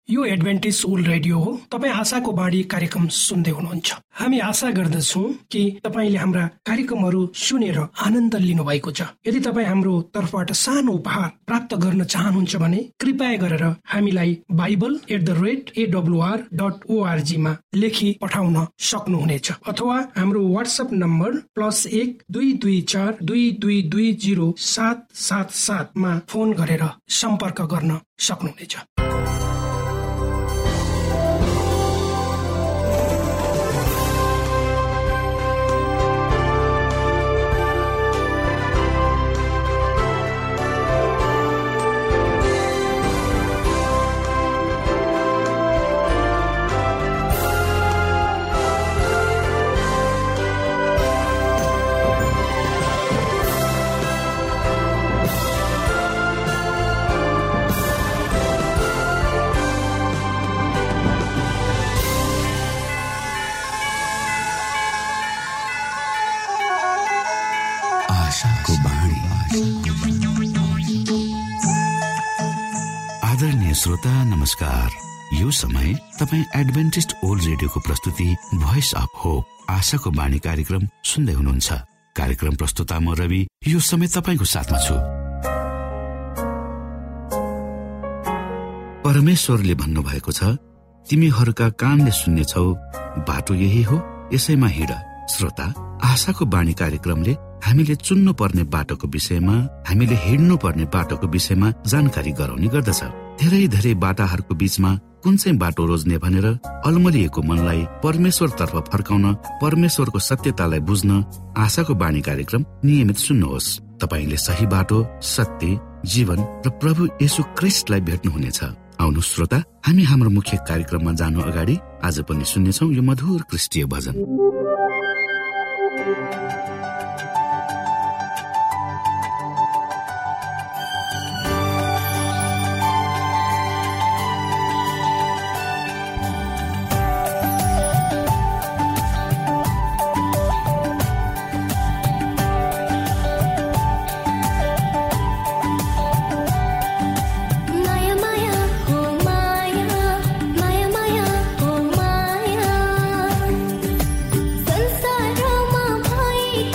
यो Adventist world radio हो। तपाईँ आशाको बाणी कार्यक्रम सुन्दै हुनुहुन्छ। हामी आशा गर्दछौँ कि तपाईँले हाम्रा कार्यक्रमहरू सुनेर आनन्द लिनु भएको छ। यदि तपाईँ हाम्रो तर्फबाट सानो उपहार प्राप्त गर्न चाहनुहुन्छ भने कृपया गरेर हामीलाई bible@awr.org मा लेखी पठाउन सक्नुहुनेछ, अथवा हाम्रो व्हाट्सएप नम्बर +12232220777 मा फोन गरेर सम्पर्क गर्न सक्नुहुनेछ। आदरणीय श्रोता नमस्कार। यो समय तपाईँ एडभेन्टिस्ट वर्ल्ड रेडियोको प्रस्तुति भोइस अफ होप आशाको बाणी कार्यक्रम सुन्दै हुनुहुन्छ। कार्यक्रम प्रस्तुता म रवि यो समय तपाईँको साथमा छु। परमेश्वरले भन्नुभएको छ, तिमीहरूका कानले सुन्नेछौ, बाटो यही हो, यसैमा हिँड। श्रोता, आशाको बाणी कार्यक्रमले हामीले चुन्नु पर्ने बाटोको विषयमा, हामीले हिँड्नु पर्ने बाटोको विषयमा जानकारी गराउने गर्दछ। धेरै धेरै बाटाहरूको बीचमा कुन चाहिँ बाटो रोज्ने भनेर अलमलिएको मनलाई परमेश्वर तर्फ फर्काउन, परमेश्वरको सत्यतालाई बुझ्न आशाको बाणी कार्यक्रम नियमित सुन्नुहोस्। तपाईले सही बाटो, सत्य, जीवन र प्रभु येशू ख्रीष्टलाई भेट्नुहुनेछ। आउनु श्रोता, हामी हाम्रो मुख्य कार्यक्रममा जानु अगाडि आज पनि सुन्नेछौँ यो मधुर क्रिस्टीय भजन। संसारमा भई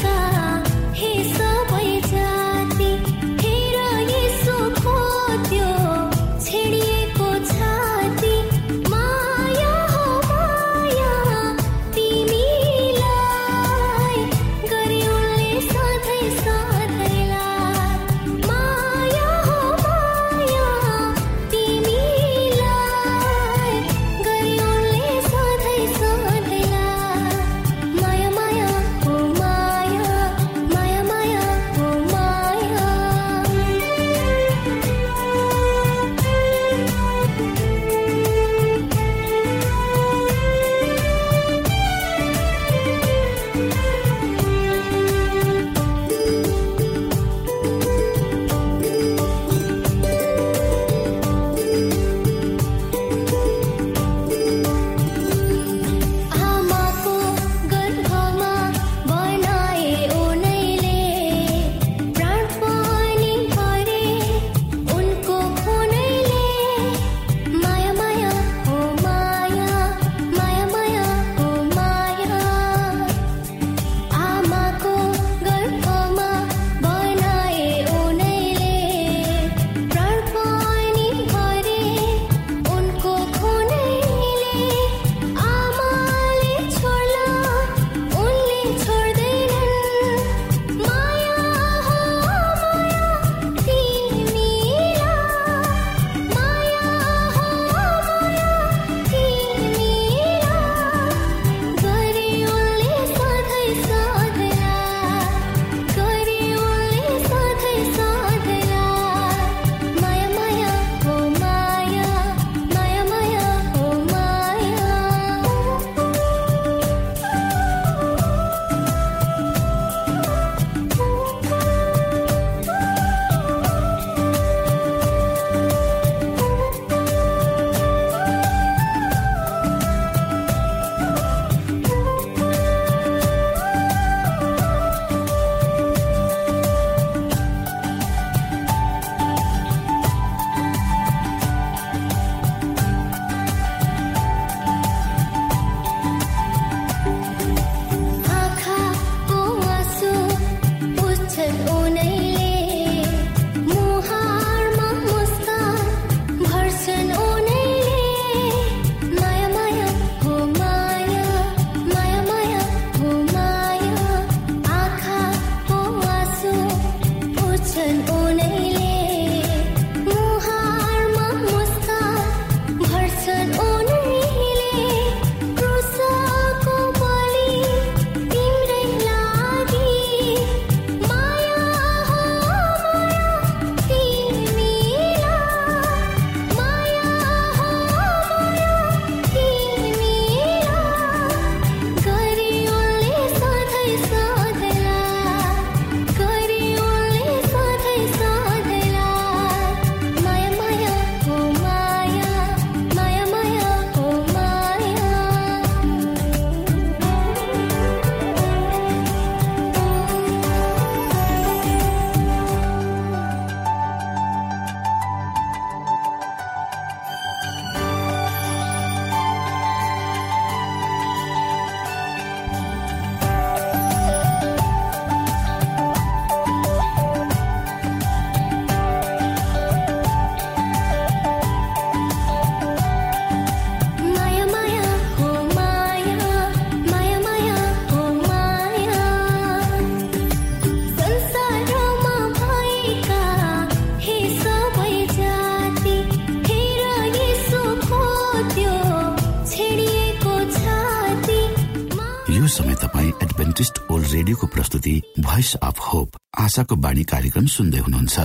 समय तपाईँ एडभेन्टिस्ट ओल्ड रेडियोको प्रस्तुति भोइस अफ होप आशाको बाणी कार्यक्रम सुन्दै हुनुहुन्छ।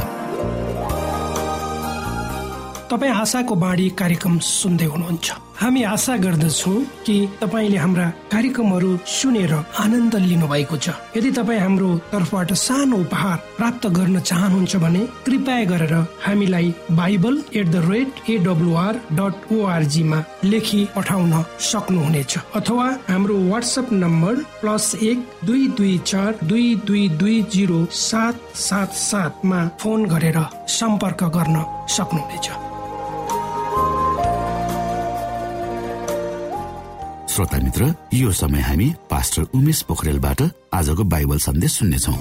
तपाईँ आशाको बाणी कार्यक्रम सुन्दै हुनुहुन्छ। हामी आशा गर्दछौँ कि तपाईँले हाम्रा कार्यक्रमहरू सुनेर आनन्द लिनु भएको छ। यदि तपाईँ हाम्रो तर्फबाट सानो उपहार प्राप्त गर्न चाहनुहुन्छ भने कृपया गरेर हामीलाई bible@awr.org मा लेखी पठाउन सक्नुहुनेछ अथवा हाम्रो व्हाट्सएप नम्बर +12224220777 मा फोन गरेर सम्पर्क गर्न सक्नुहुनेछ। श्रोता मित्र, यो समय हामी पास्टर उमेश पोखरेलबाट आजको बाइबल सन्देश सुन्नेछौँ।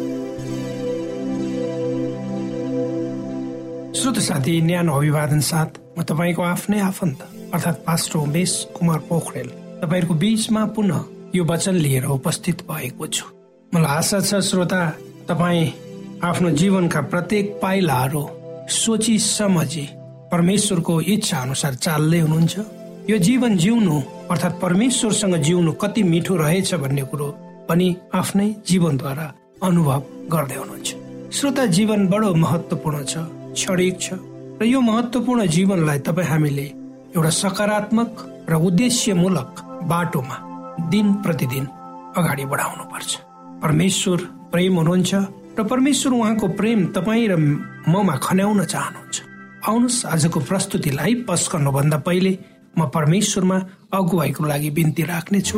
श्रोता साथी, न्यानो अभिवादन साथ म तपाईँको आफ्नै आफन्त अर्थात् पास्टर उमेश कुमार पोखरेल तपाईँको बीचमा पुनः यो वचन लिएर उपस्थित भएको छु। मलाई आशा छ श्रोता, तपाईँ आफ्नो जीवनका प्रत्येक पाइलाहरू सोची समझी परमेश्वरको इच्छा अनुसार चाल्दै हुनुहुन्छ। यो जीवन जिउनु अर्थात् परमेश्वरसँग जिउनु कति मिठो रहेछ भन्ने कुरो पनि आफ्नै जीवनद्वारा अनुभव गर्दै हुनुहुन्छ। श्रोता, जीवन बडो महत्वपूर्ण छ, क्षणिक छ र यो महत्वपूर्ण जीवनलाई तपाईँ हामीले एउटा सकारात्मक र उद्देश्यमूलक बाटोमा दिन प्रतिदिन अगाडि बढाउनु पर्छ। परमेश्वर प्रेम हुनुहुन्छ र परमेश्वर उहाँको प्रेम तपाईँ र ममा खन्याउन चाहनुहुन्छ। आउनुहोस्, आजको प्रस्तुतिलाई पस गर्नुभन्दा पहिले म परमेश्वरमा अगुवाईको लागि बिन्ती राख्नेछु।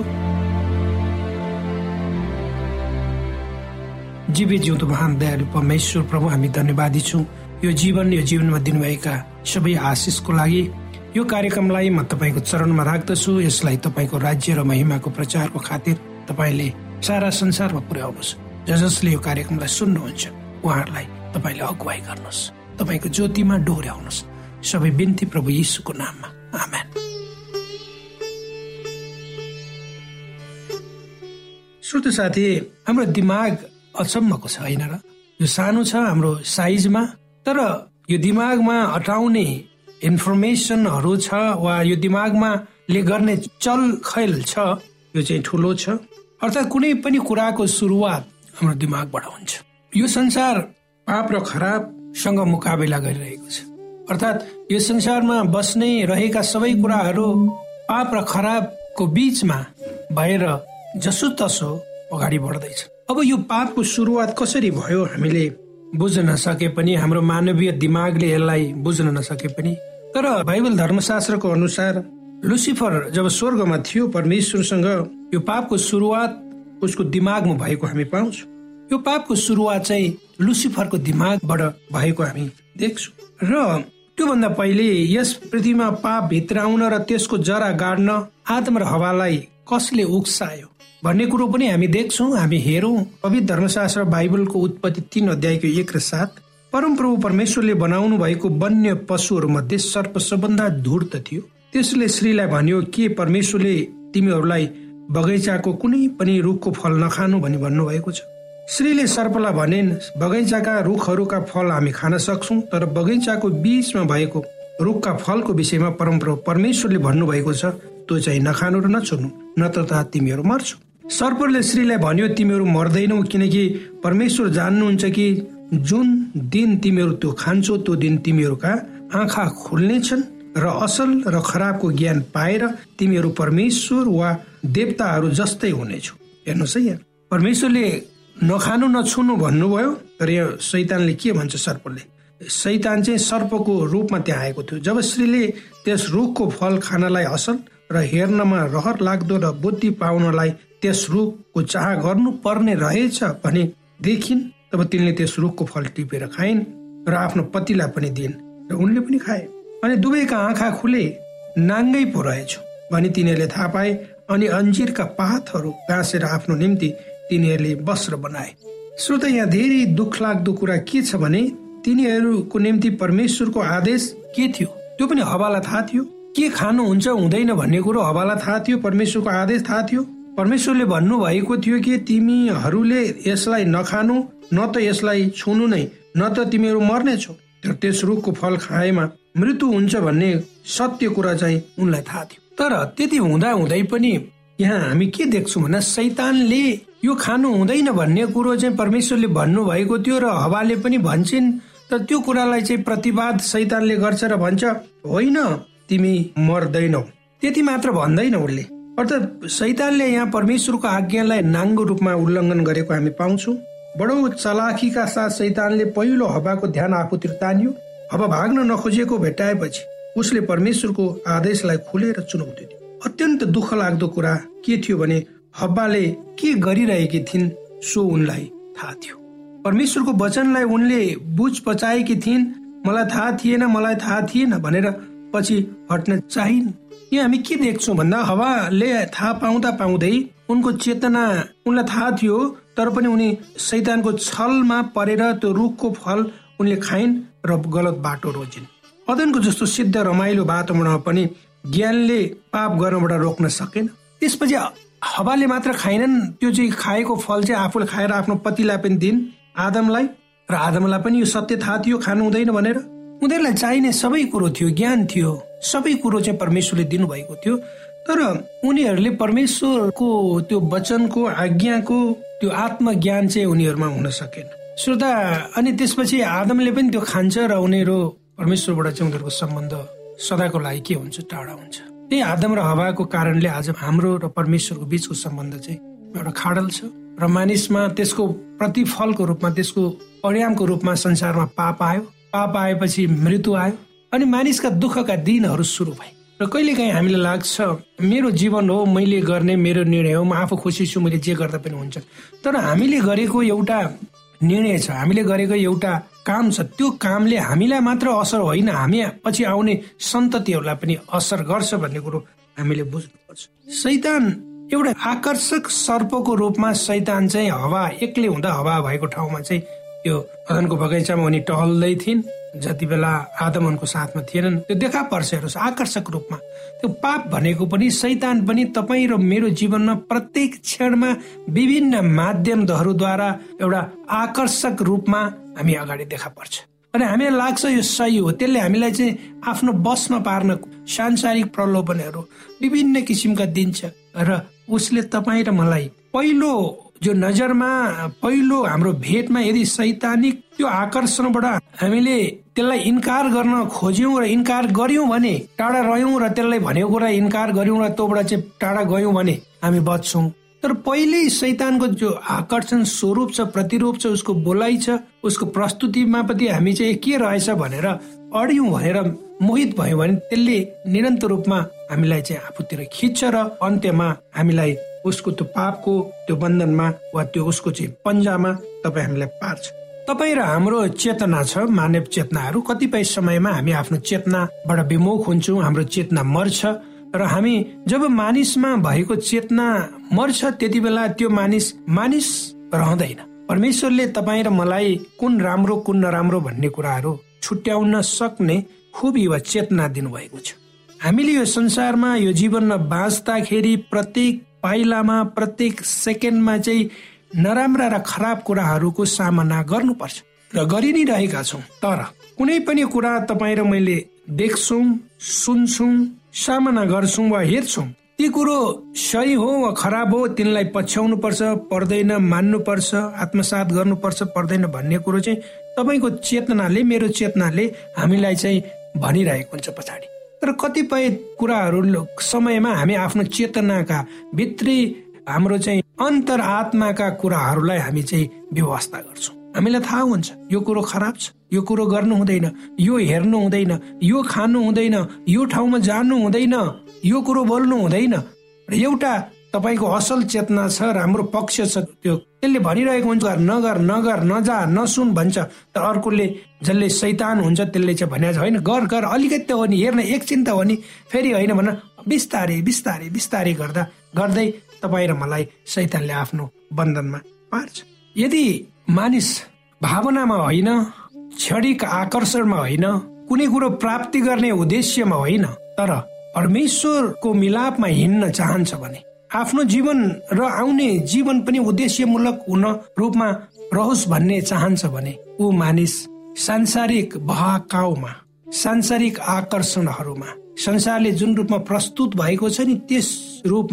जीवित जिउँदो महान दयालु परमेश्वर प्रभु, हामी धन्यवादी छौँ यो जीवनमा दिनुभएका सबै आशिषको लागि। यो कार्यक्रमलाई म तपाईँको चरणमा राख्दछु। यसलाई तपाईँको राज्य र महिमाको प्रचारको खातिर तपाईँले सारा संसारमा पुर्याउनुहोस्। जसले यो कार्यक्रमलाई सुन्नुहुन्छ उहाँहरूलाई तपाईँले अगुवाई गर्नुहोस्, तपाईँको ज्योतिमा डोर्याउनुहोस्। सबै बिन्ती प्रभु यीशुको नाममा, आमेन। श्रोता साथी, हाम्रो दिमाग अचम्मको छ होइन र? यो सानो छ हाम्रो साइजमा, तर यो दिमागमा अटाउने इन्फर्मेसनहरू छ वा यो दिमागमा ले गर्ने चलखेल छ, यो चाहिँ ठुलो छ। अर्थात् कुनै पनि कुराको सुरुवात हाम्रो दिमागबाट हुन्छ। यो संसार पाप र खराबसँग मुकाबिला गरिरहेको छ। अर्थात् यो संसारमा बस्ने रहेका सबै कुराहरू पाप र खराबको बीचमा भएर जसो तसो अगाडि बढ्दैछ। अब यो पापको सुरुवात कसरी भयो हामीले बुझ्न नसके पनि, हाम्रो मानवीय दिमागले यसलाई बुझ्न नसके पनि, तर बाइबल धर्मशास्त्रको अनुसार लुसिफर जब स्वर्गमा थियो परमेश्वरसँग, यो पापको सुरुवात उसको दिमागमा भएको हामी पाउँछौँ। यो पापको सुरुवात चाहिँ लुसिफरको दिमागबाट भएको हामी देख्छौँ। र त्योभन्दा पहिले यस पृथ्वीमा पाप भित्र आउन र त्यसको जरा गाड्न आदम र हवालाई कसले उक्सायो भन्ने कुरो पनि हामी देख्छौँ। हामी हेरौँ पवित्र धर्मशास्त्र बाइबलको उत्पत्ति 3 अध्यायको 1 र 7। परमप्रभु परमेश्वरले बनाउनु भएको वन्य पशुहरू मध्ये सर्प सबभन्दा धूर्त थियो। त्यसले स्त्रीलाई भन्यो, के परमेश्वरले तिमीहरूलाई बगैँचाको कुनै पनि रुखको फल नखानु भनी भन्नुभएको छ? स्त्रीले सर्पलाई भनेन्, बगैँचाका रुखहरूका फल हामी खान सक्छौँ, तर बगैँचाको बीचमा भएको रुखका फलको विषयमा परमप्रभु परमेश्वरले भन्नुभएको छ, त्यो चाहिँ नखानु र नछुनु, नत्र त तिमीहरू मर्छौ। सर्पले स्त्रीलाई भन्यो, तिमीहरू मर्दैनौ, किनकि परमेश्वर जान्नुहुन्छ कि जुन दिन तिमीहरू त्यो खान्छौ त्यो दिन तिमीहरूका आँखा खुल्नेछन् र असल र खराबको ज्ञान पाएर तिमीहरू परमेश्वर वा देवताहरू जस्तै हुनेछौ। हेर्नुहोस् है, यहाँ परमेश्वरले नखानु नछुनु भन्नुभयो, तर यो शैतानले के भन्छ? सर्पले, शैतान चाहिँ सर्पको रूपमा त्यहाँ आएको थियो। जब स्त्रीले त्यस रुखको फल खानलाई असल र हेर्नमा रहर लाग्दो र बुद्धि पाउनलाई त्यस रुखको चाह गर्नु पर्ने रहेछ भने देखिन्, तब तिनले त्यस रुखको फल टिपेर खाइन् र आफ्नो पतिलाई पनि दिइन् र उनले पनि खाए। अनि दुवैका आँखा खुले, नाङ्गै पो रहेछ भने तिनीहरूले थाहा पाए। अनि अन्जिरका पातहरू गाँसेर आफ्नो निम्ति तिनीहरूले वस्त्र बनाए। श्रोता, यहाँ धेरै दुःख लाग्दो कुरा के छ भने तिनीहरूको निम्ति परमेश्वरको आदेश के थियो त्यो पनि हवालाई थाहा थियो। के खानु हुन्छ हुँदैन भन्ने कुरो हवालाई थाहा थियो, परमेश्वरको आदेश थाहा थियो। परमेश्वरले भन्नुभएको थियो कि तिमीहरूले यसलाई नखानु, न त यसलाई छुनु नै, न त तिमीहरू मर्नेछौ। तर त्यस रुखको फल खाएमा मृत्यु हुन्छ भन्ने सत्य कुरा चाहिँ उनलाई थाहा थियो। तर त्यति हुँदा हुँदै पनि यहाँ हामी के देख्छौँ भन्दा शैतानले यो खानु हुँदैन भन्ने कुरो चाहिँ परमेश्वरले भन्नुभएको थियो र हवाले पनि भन्छन्, तर त्यो कुरालाई चाहिँ प्रतिवाद शैतानले गर्छ र भन्छ होइन तिमी मर्दैनौ। त्यति मात्र भन्दैन उसले, अर्थात् शैतानले यहाँ परमेश्वरको आज्ञालाई नाङ्गो रूपमा उल्लङ्घन गरेको हामी पाउँछौँ। बडो चलाखीका साथ शैतानले पहिलो हवाको ध्यान आफूतिर तान्यो। हवा भाग्न नखोजेको भेटाएपछि उसले परमेश्वरको आदेशलाई खुलेर चुनौती दियो। अत्यन्त दुःख लाग्दो कुरा के थियो भने हव्वाले के गरिरहेकी थिइन् सो उनलाई थाहा थियो। परमेश्वरको वचनलाई उनले बुझ पचाएकी थिइन्। मलाई थाहा थिएन भनेर पछि हट्न चाहिन्। यहाँ हामी के देख्छौँ भन्दा हवाले थाहा पाउँदै उनको चेतना उनलाई थाहा थियो, तर पनि उनी शैतानको छलमा परेर त्यो रुखको फल उनले खाइन् र गलत बाटो रोजिन्। अदनको जस्तो सिद्ध रमाइलो वातावरणमा पनि ज्ञानले पाप गर्नबाट रोक्न सकेन। त्यसपछि हवाले मात्र खाइनन्, त्यो चाहिँ खाएको फल चाहिँ आफूले खाएर आफ्नो पतिलाई पनि दिन् आदमलाई, र आदमलाई पनि यो सत्य थाहा थियो खानु हुँदैन भनेर। उनीहरूलाई चाहिने सबै कुरो थियो, ज्ञान थियो, सबै कुरो चाहिँ परमेश्वरले दिनुभएको थियो, तर उनीहरूले परमेश्वरको त्यो वचनको आज्ञाको त्यो आत्मज्ञान चाहिँ उनीहरूमा हुन सकेन। श्रोता, अनि त्यसपछि आदमले पनि त्यो खान्छ र उनीहरू परमेश्वरबाट चाहिँ उनीहरूको सम्बन्ध सदाको लागि के हुन्छ, टाढा हुन्छ। त्यही आदम र हवाको कारणले आज हाम्रो र परमेश्वरको बीचको सम्बन्ध चाहिँ एउटा खाडल छ र मानिसमा त्यसको प्रतिफलको रूपमा, त्यसको परिणामको रूपमा संसारमा पाप आयो। पाप आएपछि मृत्यु आयो अनि मानिसका दुःखका दिनहरू सुरु भए। र कहिलेकाहीँ हामीलाई लाग्छ मेरो जीवन हो, मैले गर्ने मेरो निर्णय हो, म आफू खुसी छु, मैले जे गर्दा पनि हुन्छ। तर हामीले गरेको एउटा निर्णय छ, हामीले गरेको एउटा काम छ, त्यो कामले हामीलाई मात्र असर होइन, हामी पछि आउने सन्ततिहरूलाई पनि असर गर्छ भन्ने कुरो हामीले बुझ्नुपर्छ। शैतान एउटा आकर्षक सर्पको रूपमा शैतान चाहिँ हवा एक्लै हुँदा हवा भएको ठाउँमा चाहिँ यो अदनको बगैँचामा उनी टहल्दै थिइन्। जति बेला आदम उनको साथमा थिएनन्, त्यो देखा पर्छ हेर्नुहोस् आकर्षक रूपमा। त्यो पाप भनेको पनि शैतान पनि तपाईँ र मेरो जीवनमा प्रत्येक क्षणमा विभिन्न माध्यमद्वारा एउटा आकर्षक रूपमा हामी अगाडि देखा पर्छ अनि हामीलाई लाग्छ यो सही हो। त्यसले हामीलाई चाहिँ आफ्नो बसमा पार्न सांसारिक प्रलोभनहरू विभिन्न किसिमका दिन्छ र उसले तपाईँ र मलाई पहिलो जो नजरमा पहिलो हाम्रो भेटमा यदि शैतानिक त्यो आकर्षणबाट हामीले त्यसलाई इन्कार गर्न खोज्यौं र इन्कार गर्यौं भने, टाढा रह्यौं र त्यसलाई भनेको कुरा इन्कार गर्यौं र त्योबाट चाहिँ टाढा गयौं भने हामी बच्छौं। तर पहिल्यै शैतानको जो आकर्षण स्वरूप छ, प्रतिरूप छ, उसको बोलाइ छ, उसको प्रस्तुतिमा पनि हामी चाहिँ के रहेछ भनेर अड्यौं भनेर मोहित भयो भने त्यसले निरन्तर रूपमा हामीलाई चाहिँ आफूतिर खिच्छ र अन्त्यमा हामीलाई उसको त्यो पापको त्यो बन्धनमा वा त्यो उसको चाहिँ पन्जामा तपाईँ हामीलाई पार्छ। तपाईँ र हाम्रो चेतना छ, मानव चेतनाहरू। कतिपय समयमा हामी आफ्नो चेतनाबाट विमुख हुन्छौँ, हाम्रो चेतना मर्छ र हामी जब मानिसमा भएको चेतना मर्छ त्यति बेला त्यो मानिस रहँदैन। परमेश्वरले तपाईँ र मलाई कुन राम्रो कुन नराम्रो भन्ने कुराहरू छुट्याउन सक्ने खुबी वा चेतना दिनुभएको छ। हामीले यो संसारमा यो जीवनमा बाँच्दाखेरि प्रत्येक पाइलामा प्रत्येक सेकेन्डमा चाहिँ नराम्रा र खराब कुराहरूको सामना गर्नुपर्छ र गरि नै रहेका छौँ। तर कुनै पनि कुरा तपाईँ र मैले देख्छौँ, सुन्छौँ, सामना गर्छौँ वा हेर्छौँ, ती कुरो सही हो वा खराब हो तिनलाई पछ्याउनु पर्छ, पर्दैन, मान्नुपर्छ, आत्मसात गर्नुपर्छ, पर्दैन भन्ने कुरो चाहिँ तपाईँको चेतनाले, मेरो चेतनाले हामीलाई चाहिँ भनिरहेको हुन्छ पछाडि। तर कतिपय कुराहरू समयमा हामी आफ्नो चेतनाका भित्री हाम्रो चाहिँ अन्तरआत्माका कुराहरूलाई हामी चाहिँ व्यवस्था गर्छौँ। हामीलाई थाहा हुन्छ यो कुरो खराब छ, यो कुरो गर्नु हुँदैन, यो हेर्नु हुँदैन, यो खानु हुँदैन, यो ठाउँमा जानु हुँदैन, यो कुरो बोल्नु हुँदैन। र एउटा तपाईँको असल चेतना छ, राम्रो पक्ष छ, त्यसले भनिरहेको हुन्छ नगर, नगर, नजा, नसुन भन्छ। तर अर्कोले जसले शैतान हुन्छ त्यसले चाहिँ भने होइन गर गर, अलिकति त हो नि, हेर्न एकछिन त हो नि, फेरि होइन भन, बिस्तारै बिस्तारै बिस्तारै गर्दै तपाईँ र मलाई शैतानले आफ्नो बन्धनमा पार्छ। यदि मानिस भावनामा होइन, क्षणिक आकर्षणमा होइन, कुनै कुरो प्राप्ति गर्ने उद्देश्यमा होइन, तर परमेश्वरको मिलापमा हिँड्न चाहन्छ भने, आफ्नो जीवन र आउने जीवन पनि उद्देश्यमूलक हुन रूपमा रहोस् भन्ने चाहन्छ भने ऊ मानिस सांसारिक बहकाउमा, सांसारिक आकर्षणहरूमा, संसारले जुन रूपमा प्रस्तुत भएको छ नि त्यस रूपमा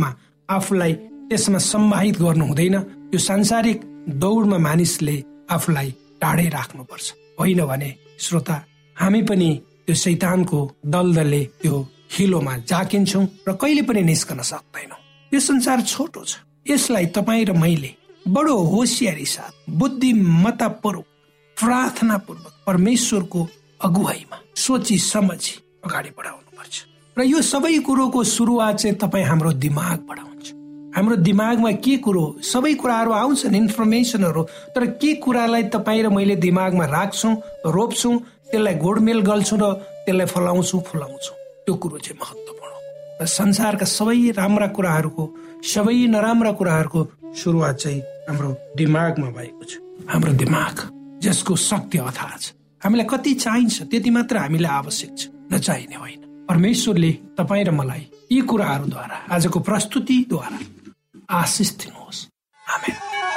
आफूलाई त्यसमा सम्माहित गर्नु हुँदैन। यो सांसारिक दौडमा मानिसले आफूलाई टाढै राख्नुपर्छ, होइन भने श्रोता हामी पनि त्यो शैतानको दलदलले त्यो हिलोमा जाकिन्छौँ र कहिले पनि निस्कन सक्दैनौँ। यो संसार छोटो छ, यसलाई तपाईँ र मैले बडो होसियारी साथ बुद्धिमत्तापूर्वक प्रार्थनापूर्वक परमेश्वरको अगुवाईमा सोची समझी अगाडि बढाउनु पर्छ। र यो सबै कुरोको सुरुवात चाहिँ तपाईँ हाम्रो दिमागबाट हुन्छ। हाम्रो दिमागमा के कुरो, सबै कुराहरू आउँछन्, इन्फर्मेसनहरू, तर के कुरालाई तपाईँ र मैले दिमागमा राख्छौँ, रोप्छौँ, त्यसलाई गोडमेल गर्छौँ र त्यसलाई फलाउँछौँ फुलाउँछौँ, त्यो कुरो चाहिँ महत्त्वपूर्ण हो। र संसारका सबै राम्रा कुराहरूको, सबै नराम्रा कुराहरूको सुरुवात चाहिँ हाम्रो दिमागमा भएको छ। हाम्रो दिमाग जसको शक्ति अथाह छ, हामीलाई कति चाहिन्छ त्यति मात्र हामीलाई आवश्यक छ, नचाहिने होइन। परमेश्वरले तपाईँ र मलाई यी कुराहरूद्वारा, आजको प्रस्तुतिद्वारा आशिष दिनुहोस्। आमेन।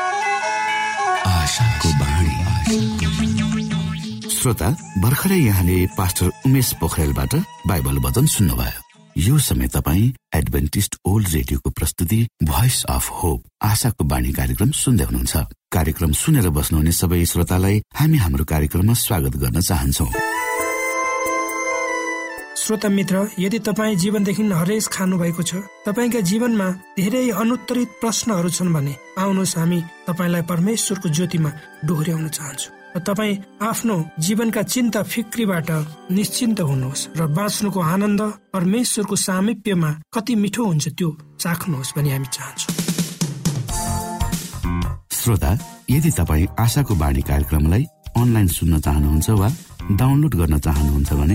आशाको बाणी। श्रोता, भर्खरै यहाँले पास्टर उमेश पोखरेलबाट बाइबल वचन सुन्नुभयो। यो समय तपाईँ एडभेन्टिस्ट ओल्ड रेडियोको प्रस्तुति भोइस अफ होप आशाको बाणी कार्यक्रम सुन्दै हुनुहुन्छ। कार्यक्रम सुनेर बस्नुहुने सबै श्रोतालाई हामी हाम्रो कार्यक्रममा स्वागत गर्न चाहन्छौँ। श्रोता मित्र, यदि तपाईँ जीवनदेखि हरेस खानु भएको छ, तपाईँका जीवनमा धेरै अनुत्तरित प्रश्नहरू छन् भने आउनुहोस्, हामी तपाईँलाई परमेश्वरको ज्योतिमा डोहोर्याउन चाहन्छौँ र तपाईँ आफ्नो जीवनका चिन्ता फिक्रीबाट निश्चिन्त हुनुहोस् र बाँच्नुको आनन्द परमेश्वरको सामिप्यमा कति मिठो हुन्छ त्यो चाख्नुहोस् भनी हामी चाहन्छौँ। श्रोता, यदि तपाईँ आशाको बाणी कार्यक्रमलाई अनलाइन सुन्न चाहनुहुन्छ वा डाउनलोड गर्न चाहनुहुन्छ भने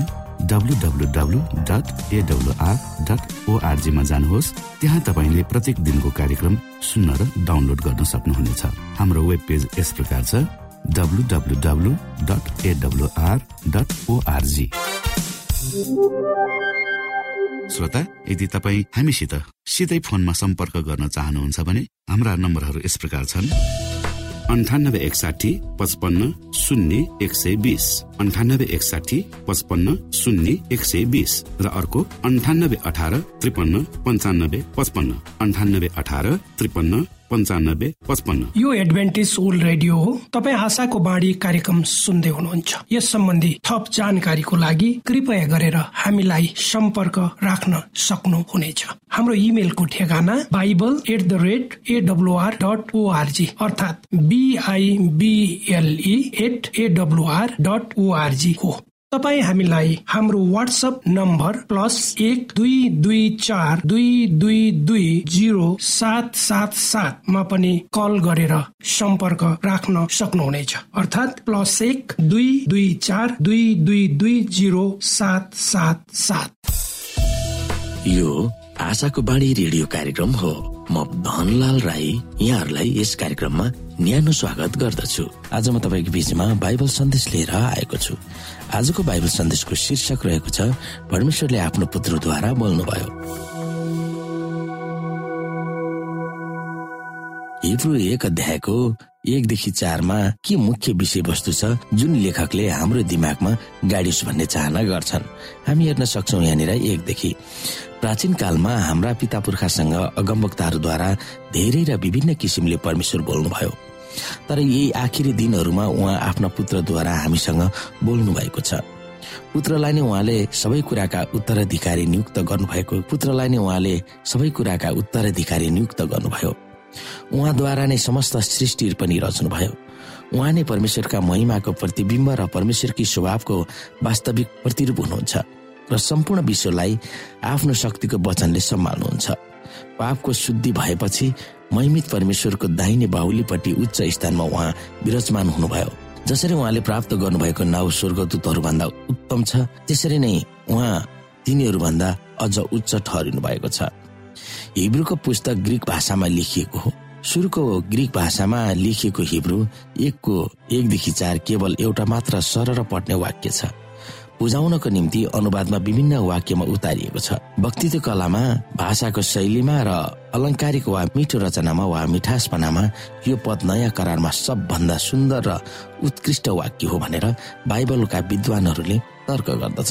www.awr.org मा जानुहोस्। त्यहाँ तपाईले प्रत्येक दिनको कार्यक्रम सुन्न र डाउनलोड गर्न सक्नुहुनेछ। हाम्रो वेब पेज यस प्रकार छ www.awr.org। श्रोता, यदि तपाईँ हामीसित सिधै फोनमा सम्पर्क गर्न चाहनुहुन्छ भने हाम्रा नम्बरहरू यस प्रकार छन्: 9861550120, 9861550120 र अर्को 9818535555, 9818535555। यो एडभेन्टिस्ट ओल्ड रेडियो हो। तपाईँ आशाको बाणी कार्यक्रम सुन्दै हुनुहुन्छ। यस सम्बन्धी थप जानकारीको लागि कृपया गरेर हामीलाई सम्पर्क राख्न सक्नुहुनेछ। हाम्रो इमेलको ठेगाना bible@awr.org अर्थात् BIBLE@awr.org हो। तपाईँ हामीलाई हाम्रो व्हाट्सएप नम्बर +12242220777 मा पनि कल गरेर सम्पर्क राख्न सक्नुहुनेछ, अर्थात् +12242220777। यो आशाको बाणी रेडियो कार्यक्रम हो। म धनलाल राई यहाँहरूलाई यस कार्यक्रममा न्यानो स्वागत गर्दछु। आज म तपाईको बीचमा बाइबल सन्देश लिएर आएको छु। आजको बाइबल सन्देशको शीर्षक रहेको छ, परमेश्वरले आफ्नो पुत्रद्वारा बोल्नुभयो। हिब्रू 1 अध्यायको 1-4 के मुख्य विषयवस्तु छ जुन लेखकले हाम्रो दिमागमा गाडियोस् भन्ने चाहना गर्छन्। हामी हेर्न सक्छौं यहाँनिर 1 प्राचीन कालमा हाम्रा पिता पुर्खासँग अगमवक्ताहरूद्वारा धेरै र विभिन्न किसिमले परमेश्वर बोल्नुभयो, तर यही आखिरी दिनहरूमा उहाँ आफ्ना पुत्रद्वारा हामीसँग बोल्नु भएको छ। पुत्रलाई नै उहाँले सबै कुराका उत्तराधिकारी नियुक्त गर्नुभयो। उहाँद्वारा नै समस्त सृष्टि पनि रच्नुभयो। उहाँ नै परमेश्वरका महिमाको प्रतिबिम्ब र परमेश्वरकी स्वभावको वास्तविक प्रतिरूप हुनुहुन्छ र सम्पूर्ण विश्वलाई आफ्नो शक्तिको वचनले सम्हाल्नुहुन्छ। पापको शुद्धि भएपछि महिमित परमेश्वरको दाहिने बाहुलीपट्टि उच्च स्थानमा उहाँ विराजमान हुनुभयो। जसरी उहाँले प्राप्त गर्नुभएको नाउँ स्वर्गदूतहरूभन्दा उत्तम छ, त्यसरी नै उहाँ तिनीहरूभन्दा अझ उच्च ठहरिनु भएको छ। हिब्रूको पुस्तक ग्रीक भाषामा लेखिएको हो। सुरुको ग्रीक भाषामा लेखिएको हिब्रू 1:1-4 केवल एउटा मात्र सरर पढ्ने वाक्य छ। बुझाउनको निम्ति अनुवादमा विभिन्न वाक्यमा उतारिएको छ। वक्तित्व कलामा, भाषाको शैलीमा र अलङ्कारिक वा मिठो रचनामा वा मिठासपनामा यो पद नयाँ करारमा सबभन्दा सुन्दर र उत्कृष्ट वाक्य हो भनेर बाइबलका विद्वानहरूले तर्क गर्दछन्।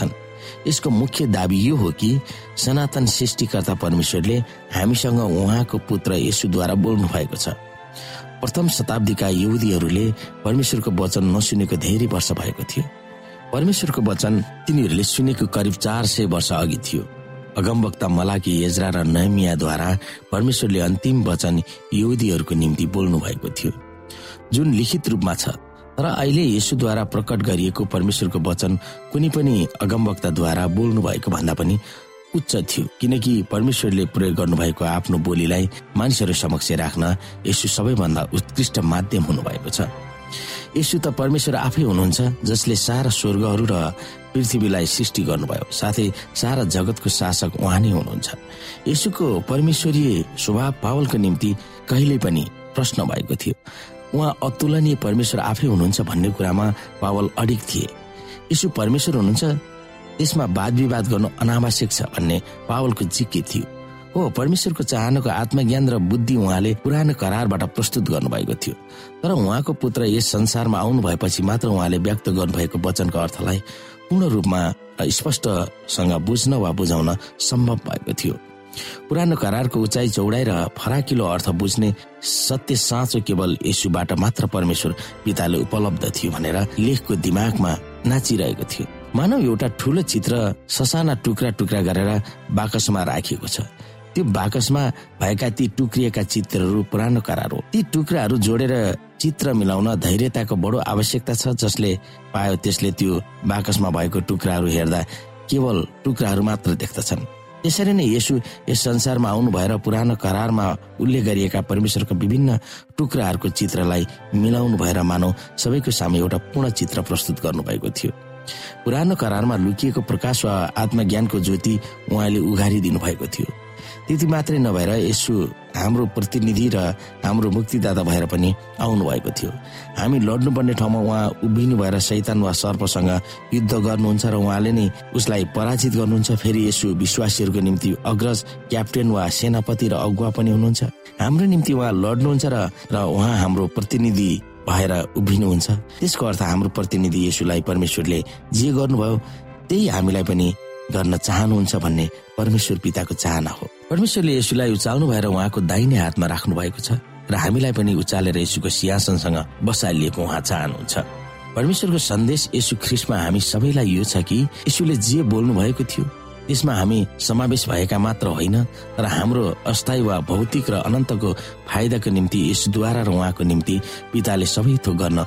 यसको मुख्य दाबी यो हो कि सनातन सृष्टिकर्ता परमेश्वरले हामीसँग उहाँको पुत्र येशूद्वारा बोल्नु भएको छ। प्रथम शताब्दीका यहुदीहरूले परमेश्वरको वचन नसुनेको धेरै वर्ष भएको थियो। परमेश्वरको वचन तिनीहरूले सुनेको करिब 400 वर्ष अघि थियो। अगमवक्ता मलाकी, एजरा र नहमियाद्वारा परमेश्वरले अन्तिम वचन यहुदीहरूको निम्ति बोल्नु भएको थियो, जुन लिखित रूपमा छ। तर अहिले येशूद्वारा प्रकट गरिएको परमेश्वरको वचन कुनै पनि अगमवक्ताद्वारा बोल्नु भएको भन्दा पनि उच्च थियो, किनकि परमेश्वरले प्रयोग गर्नुभएको आफ्नो बोलीलाई मानिसहरू समक्ष राख्न येशू सबैभन्दा उत्कृष्ट माध्यम हुनुभएको छ। येशू त परमेश्वर आफै हुनुहुन्छ, जसले सारा स्वर्गहरू र पृथ्वीलाई सृष्टि गर्नुभयो, साथै सारा जगतको शासक उहाँ नै हुनुहुन्छ। येशूको परमेश्वरीय स्वभाव पावलको निम्ति कहिल्यै पनि प्रश्न भएको थियो। उहाँ अतुलनीय परमेश्वर आफै हुनुहुन्छ भन्ने कुरामा पावल अडिग थिए। येशू परमेश्वर हुनुहुन्छ, त्यसमा वाद विवाद गर्नु अनावश्यक छ भन्ने पावलको जिज्ञा थियो। हो, परमेश्वरको चाहनाको आत्मज्ञान र बुद्धि उहाँले पुरानो करारबाट प्रस्तुत गर्नुभएको थियो। तर उहाँको पुत्र यस संसारमा आउनु भएपछि मात्र उहाँले व्यक्त गर्नुभएको वचनको अर्थलाई पूर्ण रूपमा स्पष्टसँग बुझ्न वा बुझाउन सम्भव भएको थियो। पुरानो करारको उचाइ, चौडाइ र फराकिलो अर्थ बुझ्ने सत्य साँचो केवल येशूबाट मात्र परमेश्वर पिताले उपलब्ध थियो भनेर लेखको दिमागमा नाचिरहेको थियो। मानव एउटा ठूलो चित्र ससाना टुक्रा टुक्रा गरेर बाकसमा राखिएको छ। त्यो बाकसमा भएका ती टुक्रिएका चित्रहरू पुरानो करार हो। ती टुक्राहरू जोडेर चित्र मिलाउन धैर्यताको बडो आवश्यकता छ। जसले पायो त्यसले त्यो बाकसमा भएको टुक्राहरू हेर्दा केवल टुक्राहरू मात्र देख्दछन्। त्यसरी नै येशू यस संसारमा आउनु भएर पुरानो करारमा उल्लेख गरिएका परमेश्वरका विभिन्न टुक्राहरूको चित्रलाई मिलाउनु भएर मानव सबैको सामु एउटा पूर्ण चित्र प्रस्तुत गर्नुभएको थियो। पुरानो करारमा लुकिएको प्रकाश वा आत्मज्ञानको ज्योति उहाँले उघारिदिनु भएको थियो। त्यति मात्रै नभएर येशू हाम्रो प्रतिनिधि र हाम्रो मुक्तिदाता भएर पनि आउनु भएको थियो। हामी लड्नुपर्ने ठाउँमा उहाँ उभिनु भएर शैतान वा सर्पसँग युद्ध गर्नुहुन्छ र उहाँले नै उसलाई पराजित गर्नुहुन्छ। फेरि येशू विश्वासीहरूको निम्ति अग्रज, क्याप्टेन वा सेनापति र अगुवा पनि हुनुहुन्छ। हाम्रो निम्ति उहाँ लड्नुहुन्छ र उहाँ हाम्रो प्रतिनिधि भएर उभिनुहुन्छ। त्यसको अर्थ हाम्रो प्रतिनिधि येशूलाई परमेश्वरले जे गर्नुभयो त्यही हामीलाई पनि गर्न चाहनुहुन्छ भन्ने परमेश्वर पिताको चाहना हो। परमेश्वरले येशूलाई उचाल्नु भएर उहाँको दाहिने हातमा राख्नु भएको छ र हामीलाई पनि उचालेर येशूको सिंहासनसँग बसालिएको उहाँ चाहनुहुन्छ। परमेश्वरको सन्देश येशू ख्रीष्टमा हामी सबैलाई यो छ कि येशूले जे बोल्नु भएको थियो त्यसमा हामी समावेश भएका मात्र होइन, तर हाम्रो अस्थायी वा भौतिक र अनन्तको फाइदाको निम्ति येशूद्वारा र उहाँको निम्ति पिताले सबै थोक गर्न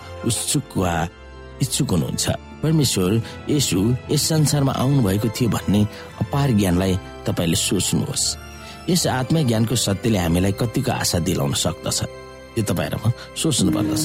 इच्छुक हुनुहुन्छ। परमेश्वर येशू यस संसारमा आउनु भएको थियो भन्ने अपार ज्ञानलाई तपाईले सोच्नुहोस्। यस आत्मज्ञानको सत्यले हामीलाई कतिको आशा दिलाउन सक्दछ, त्यो तपाईहरुमा सोच्नु पर्दछ।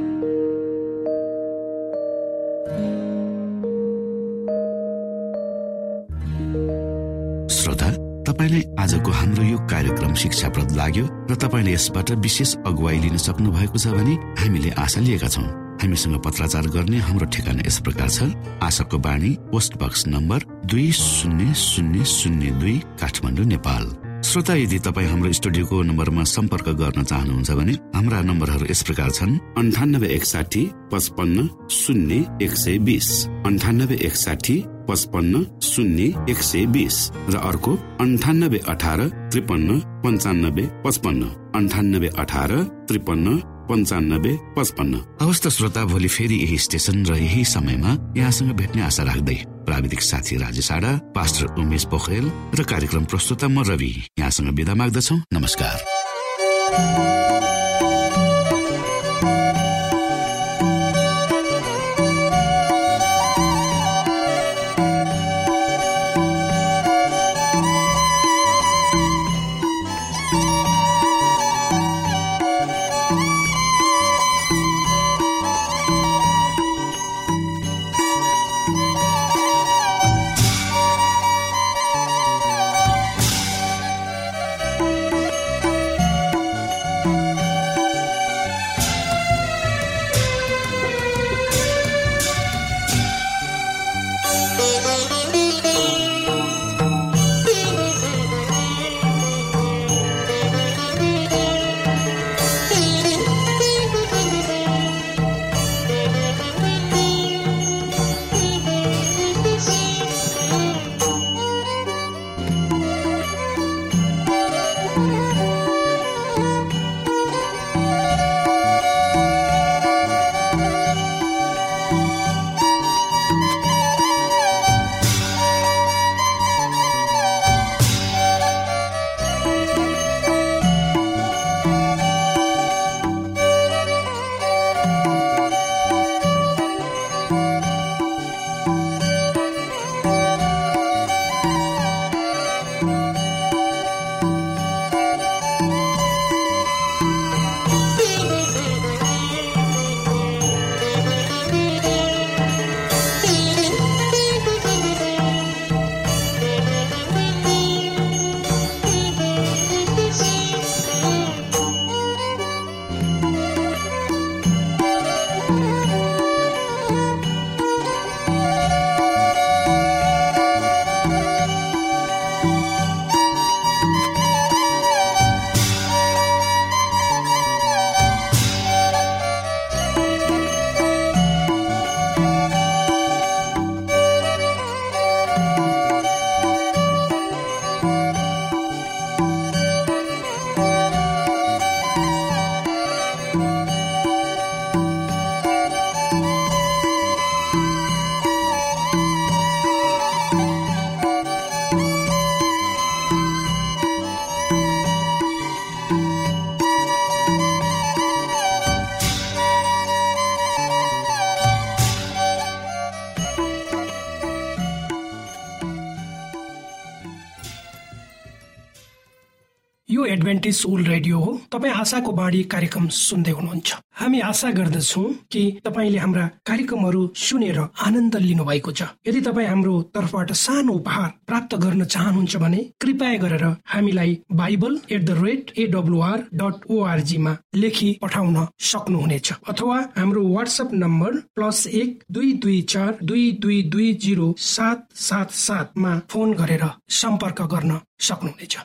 श्रोता, तपाईलाई आजको हाम्रो यो कार्यक्रम शिक्षाप्रद लाग्यो र तपाईले यसबाट विशेष अगुवाई लिन सक्नु भएको छ भने हामीले आशा लिएका छौं। हामीसँग पत्राचार गर्ने हाम्रो ठेगाना यस प्रकार छ: आशाको बाणी, post box number 200002, Kathmandu, Nepal. श्रोता, यदि तपाईँ हाम्रो स्टुडियोको नम्बरमा सम्पर्क गर्न चाहनुहुन्छ भने हाम्रा नम्बरहरू यस प्रकार छन्: 9861 55 0 120, 9861 55 0 120 र अर्को 9818 53 95 55, 9818 53 95 55। हवस् त श्रोता, भोलि फेरि यही स्टेशन र यही समयमा यहाँसँग भेट्ने आशा राख्दै प्राविधिक साथी राजेश आडा, पास्टर उमेश पोखरेल र कार्यक्रम प्रस्तुता म रवि यहाँसँग बिदा माग्दछौ। नमस्कार। यो एडभेन्टिज वर्ल्ड रेडियो हो। तपाईँ आशाको बाणी कार्यक्रम सुन्दै हुनुहुन्छ। हामी आशा गर्दछौँ कि तपाईँले हाम्रा कार्यक्रमहरू सुनेर आनन्द लिनु भएको छ। यदि तपाईँ हाम्रो तर्फबाट सानो उपहार प्राप्त गर्न चाहनुहुन्छ भने कृपया गरेर हामीलाई bible@awr.org मा लेखी पठाउन सक्नुहुनेछ, अथवा हाम्रो व्हाट्सएप नम्बर +1-224-222-0777 मा फोन गरेर सम्पर्क गर्न सक्नुहुनेछ।